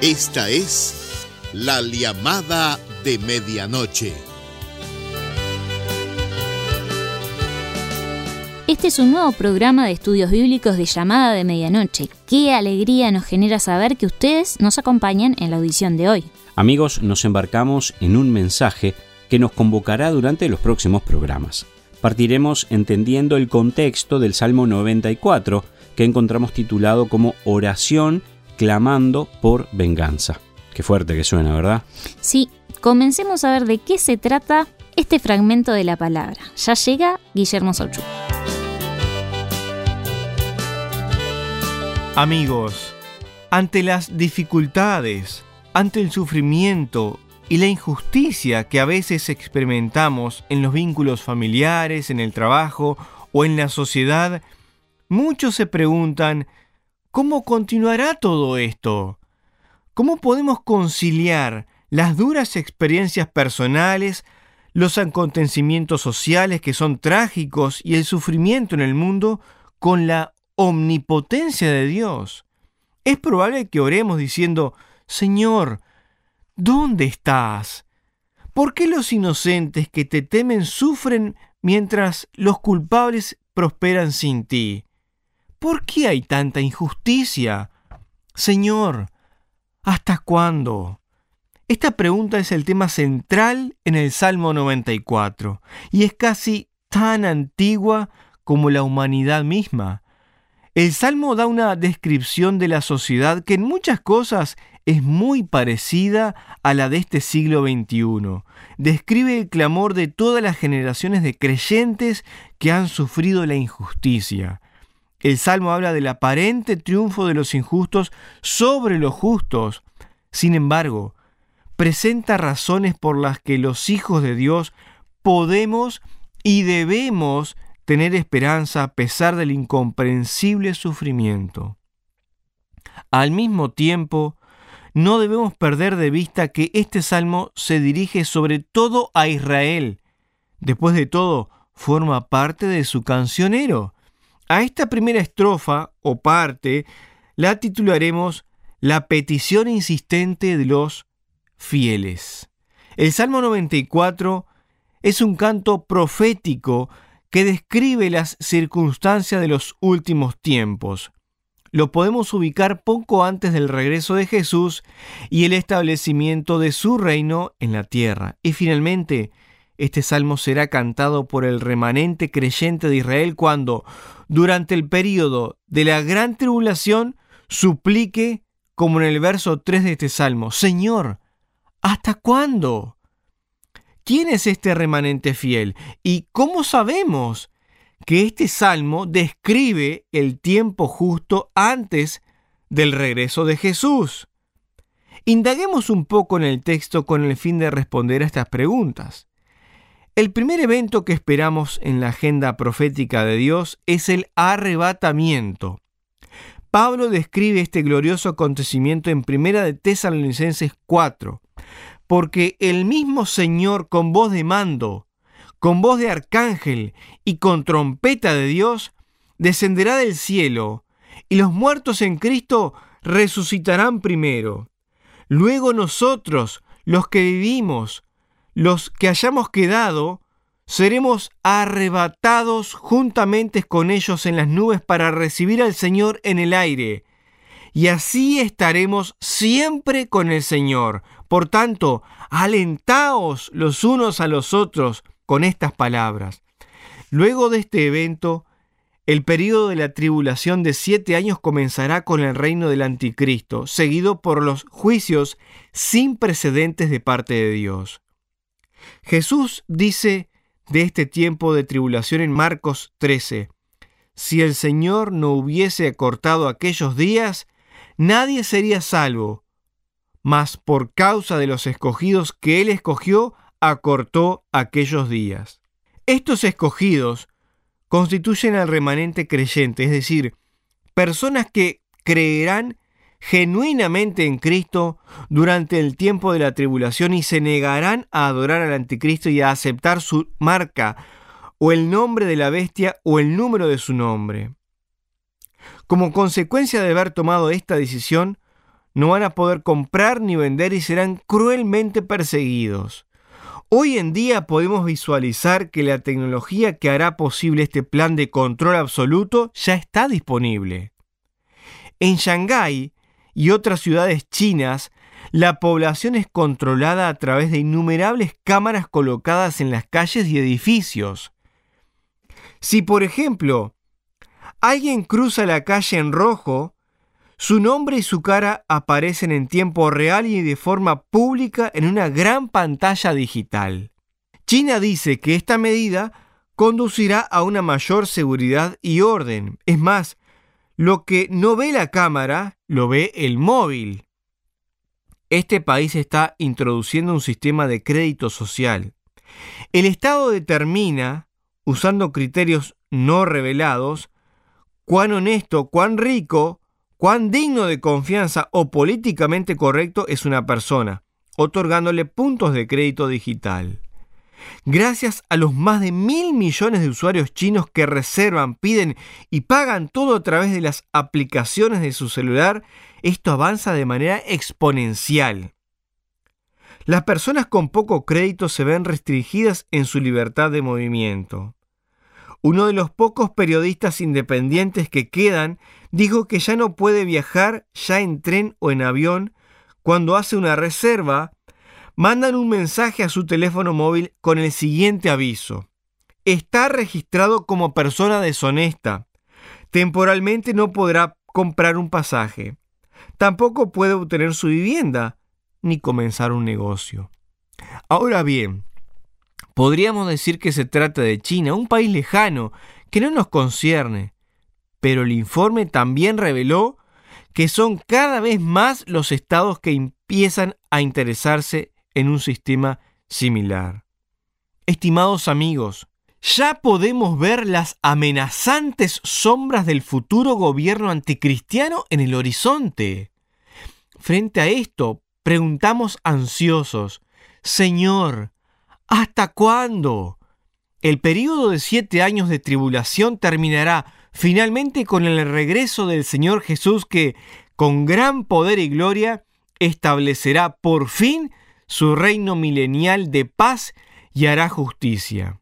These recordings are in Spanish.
Esta es la llamada de medianoche. Este es un nuevo programa de estudios bíblicos de Llamada de Medianoche. Qué alegría nos genera saber que ustedes nos acompañan en la audición de hoy. Amigos, nos embarcamos en un mensaje que nos convocará durante los próximos programas. Partiremos entendiendo el contexto del Salmo 94, que encontramos titulado como Oración clamando por venganza. Qué fuerte que suena, ¿verdad? Sí, comencemos a ver de qué se trata este fragmento de la palabra. Ya llega Guillermo Sauchú. Amigos, ante las dificultades, ante el sufrimiento y la injusticia que a veces experimentamos en los vínculos familiares, en el trabajo o en la sociedad, muchos se preguntan, ¿cómo continuará todo esto? ¿Cómo podemos conciliar las duras experiencias personales, los acontecimientos sociales que son trágicos y el sufrimiento en el mundo con la omnipotencia de Dios? Es probable que oremos diciendo, Señor, ¿dónde estás? ¿Por qué los inocentes que te temen sufren mientras los culpables prosperan sin ti? ¿Por qué hay tanta injusticia? Señor, ¿hasta cuándo? Esta pregunta es el tema central en el Salmo 94 y es casi tan antigua como la humanidad misma. El Salmo da una descripción de la sociedad que en muchas cosas es muy parecida a la de este siglo XXI. Describe el clamor de todas las generaciones de creyentes que han sufrido la injusticia. El Salmo habla del aparente triunfo de los injustos sobre los justos. Sin embargo, presenta razones por las que los hijos de Dios podemos y debemos tener esperanza a pesar del incomprensible sufrimiento. Al mismo tiempo, no debemos perder de vista que este salmo se dirige sobre todo a Israel. Después de todo, forma parte de su cancionero. A esta primera estrofa o parte la titularemos La petición insistente de los fieles. El Salmo 94 es un canto profético que describe las circunstancias de los últimos tiempos. Lo podemos ubicar poco antes del regreso de Jesús y el establecimiento de su reino en la tierra. Y finalmente, este salmo será cantado por el remanente creyente de Israel cuando, durante el período de la gran tribulación, suplique, como en el verso 3 de este salmo, Señor, ¿hasta cuándo? ¿Quién es este remanente fiel? ¿Y cómo sabemos que este salmo describe el tiempo justo antes del regreso de Jesús? Indaguemos un poco en el texto con el fin de responder a estas preguntas. El primer evento que esperamos en la agenda profética de Dios es el arrebatamiento. Pablo describe este glorioso acontecimiento en 1 Tesalonicenses 4. Porque el mismo Señor con voz de mando, con voz de arcángel y con trompeta de Dios, descenderá del cielo, y los muertos en Cristo resucitarán primero. Luego nosotros, los que vivimos, los que hayamos quedado, seremos arrebatados juntamente con ellos en las nubes para recibir al Señor en el aire. Y así estaremos siempre con el Señor. Por tanto, alentaos los unos a los otros con estas palabras. Luego de este evento, el período de la tribulación de 7 años comenzará con el reino del anticristo, seguido por los juicios sin precedentes de parte de Dios. Jesús dice de este tiempo de tribulación en Marcos 13, si el Señor no hubiese acortado aquellos días, nadie sería salvo, mas por causa de los escogidos que Él escogió, acortó aquellos días. Estos escogidos constituyen al remanente creyente, es decir, personas que creerán genuinamente en Cristo durante el tiempo de la tribulación y se negarán a adorar al anticristo y a aceptar su marca o el nombre de la bestia o el número de su nombre. Como consecuencia de haber tomado esta decisión, no van a poder comprar ni vender y serán cruelmente perseguidos. Hoy en día podemos visualizar que la tecnología que hará posible este plan de control absoluto ya está disponible. En Shanghái y otras ciudades chinas, la población es controlada a través de innumerables cámaras colocadas en las calles y edificios. Si, por ejemplo, alguien cruza la calle en rojo, su nombre y su cara aparecen en tiempo real y de forma pública en una gran pantalla digital. China dice que esta medida conducirá a una mayor seguridad y orden. Es más, lo que no ve la cámara, lo ve el móvil. Este país está introduciendo un sistema de crédito social. El Estado determina, usando criterios no revelados, cuán honesto, cuán rico, cuán digno de confianza o políticamente correcto es una persona, otorgándole puntos de crédito digital. Gracias a los más de 1.000 millones de usuarios chinos que reservan, piden y pagan todo a través de las aplicaciones de su celular, esto avanza de manera exponencial. Las personas con poco crédito se ven restringidas en su libertad de movimiento. Uno de los pocos periodistas independientes que quedan dijo que ya no puede viajar ya en tren o en avión. Cuando hace una reserva, mandan un mensaje a su teléfono móvil con el siguiente aviso: está registrado como persona deshonesta. Temporalmente no podrá comprar un pasaje. Tampoco puede obtener su vivienda ni comenzar un negocio. Ahora bien, podríamos decir que se trata de China, un país lejano que no nos concierne, pero el informe también reveló que son cada vez más los estados que empiezan a interesarse en un sistema similar. Estimados amigos, ya podemos ver las amenazantes sombras del futuro gobierno anticristiano en el horizonte. Frente a esto, preguntamos ansiosos: Señor, ¿hasta cuándo? El período de 7 años de tribulación terminará finalmente con el regreso del Señor Jesús, que, con gran poder y gloria, establecerá por fin su reino milenial de paz y hará justicia.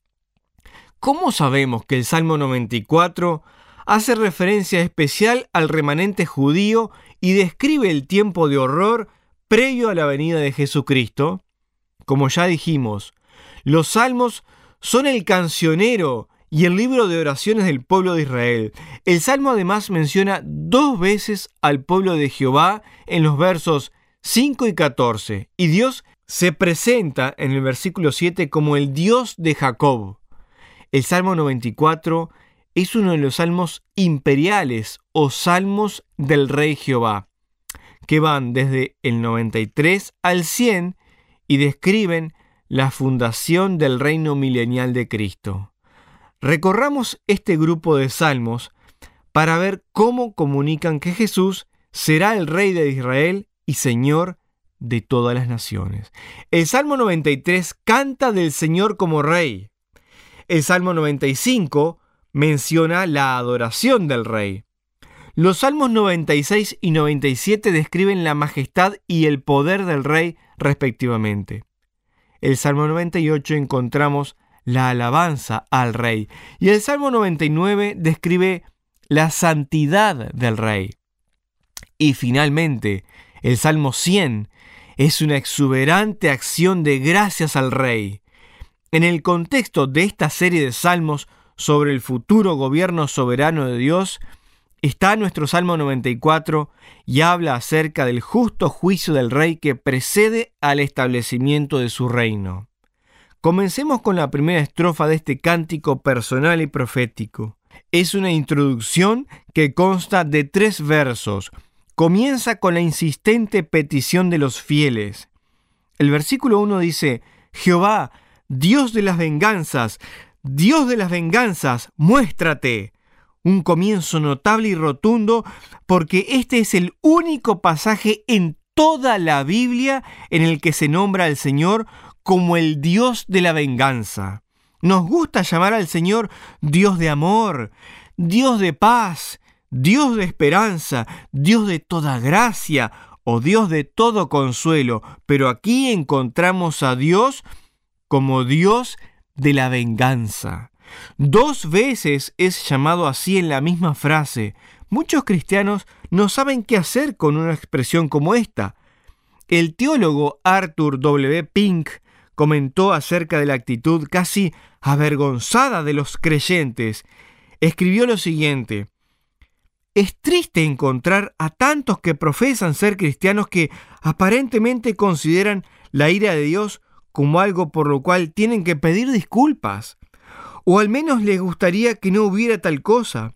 ¿Cómo sabemos que el Salmo 94 hace referencia especial al remanente judío y describe el tiempo de horror previo a la venida de Jesucristo? Como ya dijimos, los salmos son el cancionero y el libro de oraciones del pueblo de Israel. El salmo además menciona 2 veces al pueblo de Jehová en los versos 5 y 14, y Dios se presenta en el versículo 7 como el Dios de Jacob. El Salmo 94 es uno de los salmos imperiales o salmos del rey Jehová, que van desde el 93 al 100 y describen la fundación del reino milenial de Cristo. Recorramos este grupo de salmos para ver cómo comunican que Jesús será el Rey de Israel y Señor de todas las naciones. El Salmo 93 canta del Señor como Rey. El Salmo 95 menciona la adoración del Rey. Los Salmos 96 y 97 describen la majestad y el poder del Rey respectivamente. El Salmo 98 encontramos la alabanza al Rey y el Salmo 99 describe la santidad del Rey. Y finalmente, el Salmo 100 es una exuberante acción de gracias al Rey. En el contexto de esta serie de salmos sobre el futuro gobierno soberano de Dios, está nuestro Salmo 94 y habla acerca del justo juicio del Rey que precede al establecimiento de su reino. Comencemos con la primera estrofa de este cántico personal y profético. Es una introducción que consta de 3 versos. Comienza con la insistente petición de los fieles. El versículo 1 dice: Jehová, Dios de las venganzas, muéstrate. Un comienzo notable y rotundo, porque este es el único pasaje en toda la Biblia en el que se nombra al Señor como el Dios de la venganza. Nos gusta llamar al Señor Dios de amor, Dios de paz, Dios de esperanza, Dios de toda gracia o Dios de todo consuelo, pero aquí encontramos a Dios como Dios de la venganza. 2 veces es llamado así en la misma frase. Muchos cristianos no saben qué hacer con una expresión como esta. El teólogo Arthur W. Pink comentó acerca de la actitud casi avergonzada de los creyentes. Escribió lo siguiente: es triste encontrar a tantos que profesan ser cristianos que aparentemente consideran la ira de Dios como algo por lo cual tienen que pedir disculpas, o al menos les gustaría que no hubiera tal cosa.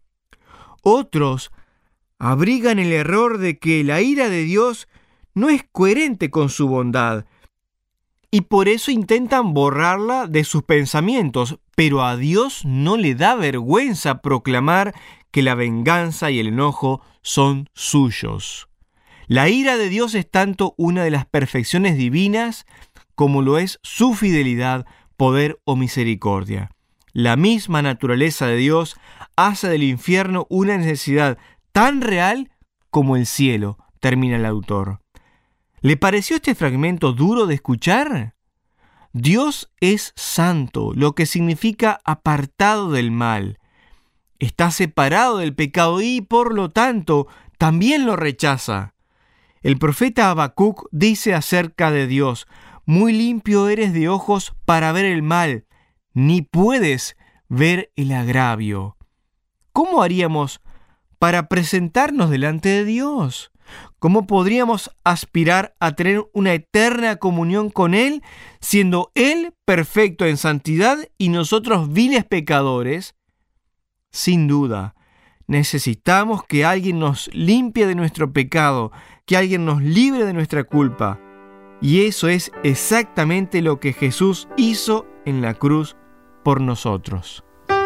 Otros abrigan el error de que la ira de Dios no es coherente con su bondad, y por eso intentan borrarla de sus pensamientos, pero a Dios no le da vergüenza proclamar que la venganza y el enojo son suyos. La ira de Dios es tanto una de las perfecciones divinas como lo es su fidelidad, poder o misericordia. La misma naturaleza de Dios hace del infierno una necesidad tan real como el cielo, termina el autor. ¿Le pareció este fragmento duro de escuchar? Dios es santo, lo que significa apartado del mal. Está separado del pecado y, por lo tanto, también lo rechaza. El profeta Habacuc dice acerca de Dios: muy limpio eres de ojos para ver el mal, ni puedes ver el agravio. ¿Cómo haríamos para presentarnos delante de Dios? ¿Cómo podríamos aspirar a tener una eterna comunión con Él, siendo Él perfecto en santidad y nosotros viles pecadores? Sin duda, necesitamos que alguien nos limpie de nuestro pecado, que alguien nos libre de nuestra culpa. Y eso es exactamente lo que Jesús hizo en la cruz por nosotros.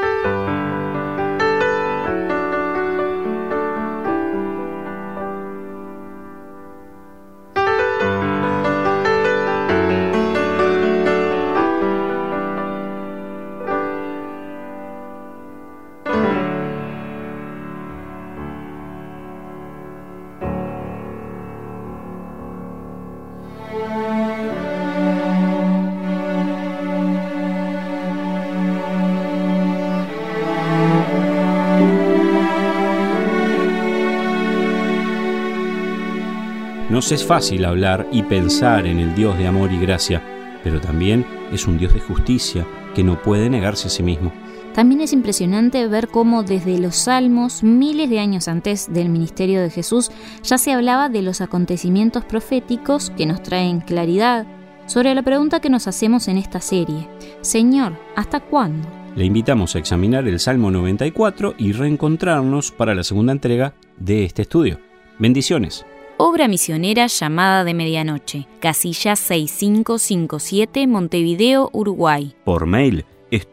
Nos es fácil hablar y pensar en el Dios de amor y gracia, pero también es un Dios de justicia que no puede negarse a sí mismo. También es impresionante ver cómo desde los Salmos, miles de años antes del ministerio de Jesús, ya se hablaba de los acontecimientos proféticos que nos traen claridad sobre la pregunta que nos hacemos en esta serie: Señor, ¿hasta cuándo? Le invitamos a examinar el Salmo 94 y reencontrarnos para la segunda entrega de este estudio. Bendiciones. Obra misionera Llamada de Medianoche, casilla 6557, Montevideo, Uruguay. Por mail,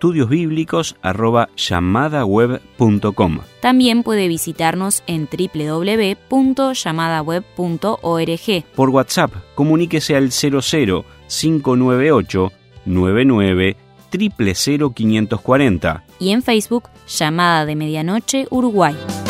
estudiosbiblicos@llamadaweb.com. También puede visitarnos en www.llamadaweb.org. Por WhatsApp, comuníquese al 00 598 99 000 540. Y en Facebook, Llamada de Medianoche, Uruguay.